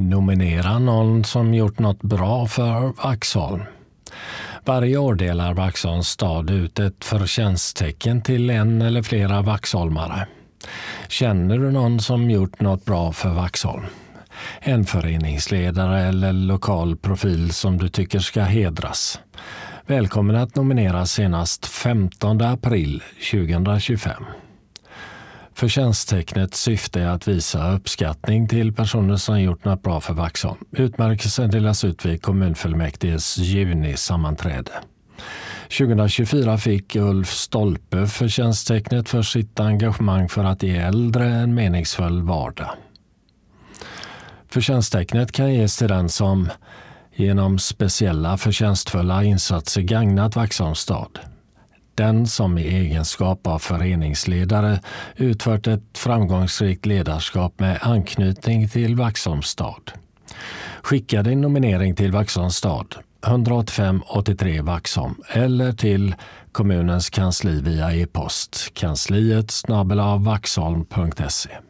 Nominera någon som gjort något bra för Vaxholm. Varje år delar Vaxholms stad ut ett förtjänsttecken till en eller flera vaxholmare. Känner du någon som gjort något bra för Vaxholm? En föreningsledare eller lokal profil som du tycker ska hedras? Välkommen att nominera senast 15 april 2025. Förtjänsttecknets syfte är att visa uppskattning till personer som gjort något bra för Vaxholm. Utmärkelsen delas ut vid kommunfullmäktiges junisammanträde. 2024 fick Ulf Stolpe förtjänsttecknet för sitt engagemang för att ge äldre en meningsfull vardag. Förtjänsttecknet kan ges till den som genom speciella förtjänstfulla insatser gagnat Vaxholms stad. Den som i egenskap av föreningsledare utfört ett framgångsrikt ledarskap med anknytning till Vaxholms stad. Skicka din nominering till Vaxholms stad 185 83 Vaxholm eller till kommunens kansli via e-post kansliet@vaxholm.se.